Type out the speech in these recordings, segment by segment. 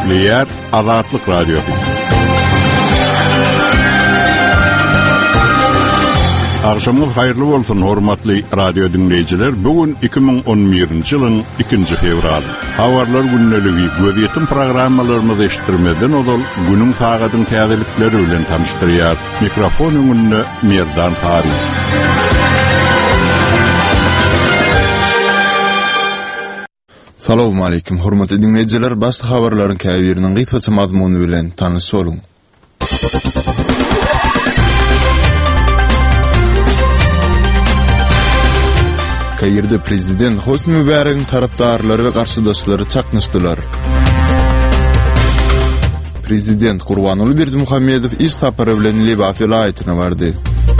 Eşleyer Azatlık Radyosu. Akşamınız hayırlı olsun hormatly radio dinleyiciler. Bugün 2011-nji ýylyň 2-nji fevral. Habarlar günneligi gözetim programmalarymyzy eşitdirmeden odal günüň sagatyň täzelikleri bilen tanıştyrýar. Mikrofon öňünde Merdan Tari. Assalamu alaykum hormatly dinleyijiler. Başly habarlaryň käbiriniň gysgaça mazmuny bilen tanyş boluň. Kaýyrda prezident Hosni Mübarek'iň tarapdarlary we garşydaşlary çaknyşdylar. Prezident Gurbanuly Berdimuhammedow iş sapary bilen Libafe vilayatyna bardy.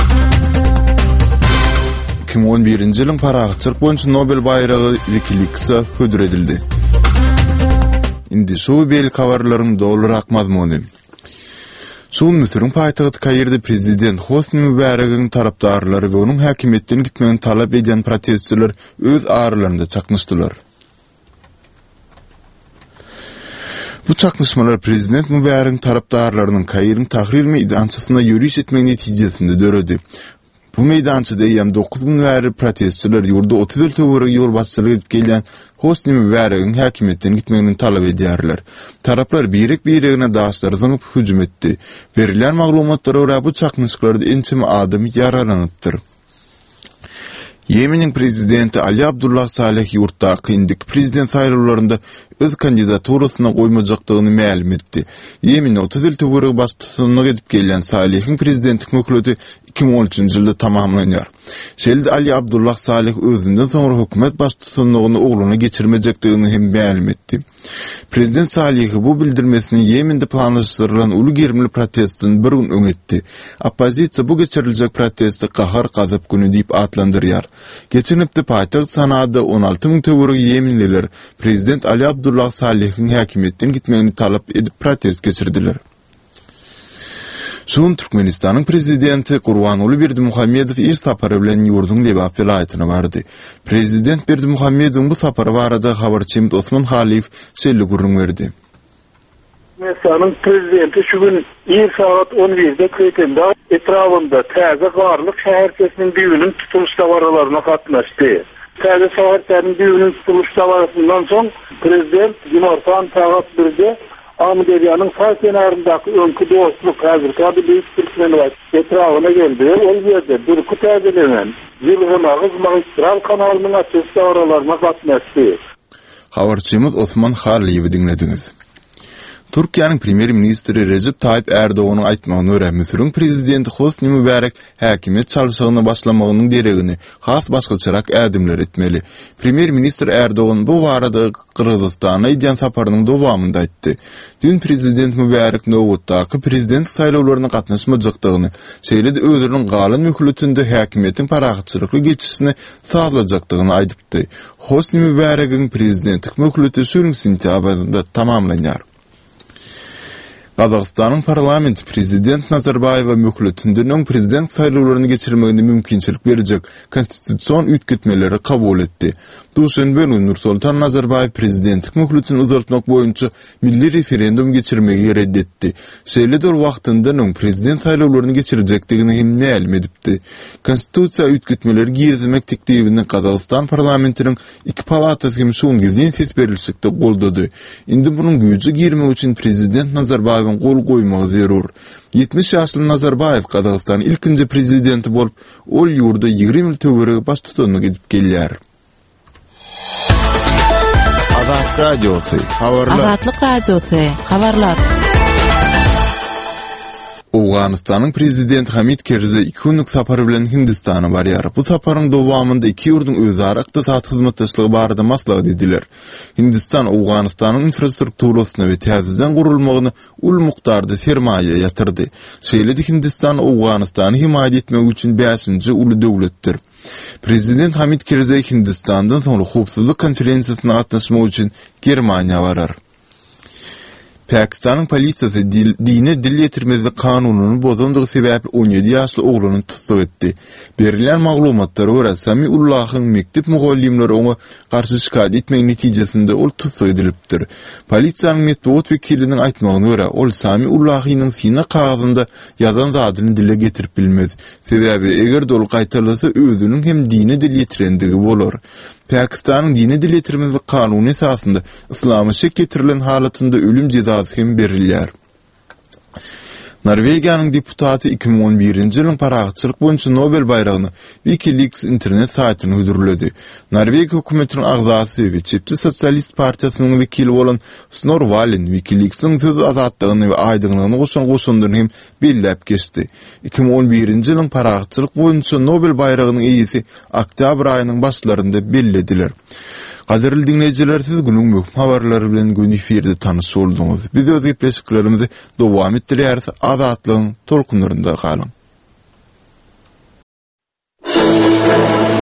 2011-nji ýylyň paragatçylyk boýunça Nobel baýragy Wikileaks'a hödür edildi. Indi şu bel kawarlaryň dolrak mazmuny. Şol müsürün paýtagy Kaýyrda prezident Hosni Mübarek'iň tarapdarlary we onuň häkimetden gitmegini talap eden protestçiler öz aralarynda çaknyşdylar. Bu çaknyşmalar prezident Mübarek'iň tarapdarlarynyň Kaýyrdyň Tahrir meydançysyna ýürüş etmegi netijesinde döredi. Bu meydançyda ýam 9 gün bäri protestçiler ýurda 34 töwereg ýol başçylyk edip gelýän Hosni Mübarek'iň häkimetden gitmegini talap edýärler. Taraplar birek-biregine daşlary zyňyp hüjüm etdi. Berilen maglumatlara görä bu çaknyşyklarda ençemi adam yaralanypdyr. Yemenin prezidenti Ali Abdullah Salih yurtda kyndyk prezident saýlawlarynda öz kandidaturasyna goýmajakdygyny ma'lum etdi. Yemen 30 töwereg başçylyk edip gelýän Salih'iň prezidentlik möhüreti 2013-nji ýylda tamamlanýar. Şeýle Ali Abdullah Salih özünden soňra hökümet başçylygyny ogluny geçirmejekdigini hem ma'lum etdi. Prezident Salih bu bildirmesini Yemende planlaşdyrylan uly gerimli protestden bir gün öňetdi. Oppozisiýa bu geçiriljek protestde gahar gazyp güni diýip atlandyrýar. Geçen hepde paýtagyt Sanada 16.000 töwereg Yemenliler prezident Ali Abdullah Salih'iň häkimetden gitmegini talap edip protest geçirdiler. Şun Türkmenistanyň prezidenti Gurbanuly Berdimuhammedow iş sapary bilen ýurduň Libafe vilayatyna bardy. Prezident Berdimuhammedow bu sapary barada habarçymyz Osman Haliýew şeýle gurrun berdi. Türkmenistan'ın prezidenti şu gün iyi saat 11'de Köytem'de etrafında Täze Garlyk şäherçesiniň düýünüň tutuluş dawaralaryna gatnaşdy. Täze şäherçesiniň düýünüň tutuluş dawarasyndan soň prezident Gümortan saat 1'de Amderiýanyň sağ kenaryndaky öňkü dostluk häzirki Büyük Türkmenwat etrawyna geldi. Ol ýerde bir täzelenen Ýylgymagyz magistral kanalynyň açyk dawaralaryna gatnaşdy. Habarçymyz Osman Haliýewi dinlediňiz. Türkiýanyň premier ministri Recep Tayyip Erdoğan'ın aýtmagyna görä Müsürün prezidenti Hosni Mübarek häkimet çalyşygyny başlamagynyň deregini has başgaçarak ädimler etmeli. Premier ministr Erdoğan bu barada Kırgızstana edýän saparynyň dowamynda aýtdy. Dün prezident Mübarek nowatdaky prezident saýlawlaryna gatnaşmajakdygyny, şeýle-de özüniň galan möhürletinde häkimetiň paragatçylyky geçişini saglajakdygyny aýdypdy. Hosni Mübarek'iň prezidentlik möhürleti şu sentýabrda tamamlanýar. Qazaqstanyň parlamenti prezident Nazarbayewa möhürletinden prezident saýlawlaryny geçirmegine mümkinçilik berjek konstitusiýon üýtgetmeleri kabul etdi. Duşanbe günü Nursultan Nazarbayew prezidentlik möhürletini uzartmak boýunça milli referendum geçirmegi reddetdi. Şeýle-de wagtynda prezident saýlawlaryny geçirjekdigini hem ma'lum edipdi. Konstitusiýa üýtgetmeleri gizlemek teklibini Qazaqstan parlamentiniň iki palatasy hem şuň gezin ses berilişikde goldady. Indi bunyň güýji girmek üçin prezident Nazarbayew gol goýmagy zerur. 70 ýaşly Nazarbayew Qazaqstanyň ilkinji prezidenti bolup, ol ýurda 20 töwereg baş tutanyk edip gelýär. Azatlyk Radiosu, habarlar. Azatlyk Radiosu, habarlar. Awganystanyň prezidenti Hamid Karzai 2 günlük sapary bilen Hindistana barýar. Bu saparyň dowamynda iki ýurduň özara ykdysat hyzmatdaşlygy barada maslahat ediler. Hindistan Awganystanyň infrastrukturasyna we täzeden gurulmagyny ul mukdarda sermaýe ýatyrdy. Şeýle-de Hindistan Awganystany himaýat etmek üçin 5-nji uly döwletdir. Prezident Hamid Karzai Hindistandan soňra howpsuzlyk konferensiýasyna gatnaşmak üçin Germaniýa barar. Pakistan'ın polisiýasy dine dil ýetirmezlik kanunyny bozandygy sebäpli 17 ýaşly ogluny tutsak etdi. Berilen maglumatlara görä Samiullahyň mektep mugallimleri onu garşy şikayet etmek netijesinde ol tutsak edilipdir. Polisiýanyň medeniýet wekiliniň aýtmagyna görä ol Samiullahyň sine kagazynda ýazan zadyny dile getirip bilmez. Sebäbi eger dol gaýtarylsa özüniň hem dine dil ýetirendigi bolar. Pakistan'ın dini dil yetirmezlik kanunu esasında İslam'a şek getirilen halatında ölüm cezası hem berilýär. Norwegiýanyň deputaty 2011-nji ýylyň paragçylyk boýunça Nobel bayragyny WikiLeaks internet saýtyna hödürledi. Norwegiýa hökümetiniň agzasy we çepçi sosialist partiýasynyň wekili bolan Snorre Valen WikiLeaks'yň söz azatlygyny we aýdynlygyny goşandyryny hem belläp geçdi. 2011-nji ýylyň paragçylyk boýunça Nobel bayragynyň eýisi oktyabr aýynyň başlarynda bellediler. Gaderli dinleyijiler, siz günüň möhüm habarlary bilen gün efirde tanış bolduňyz. Biz öz gepleşiklerimizi dowam etdirýäris, azatlygyň tolkunlarynda galyň.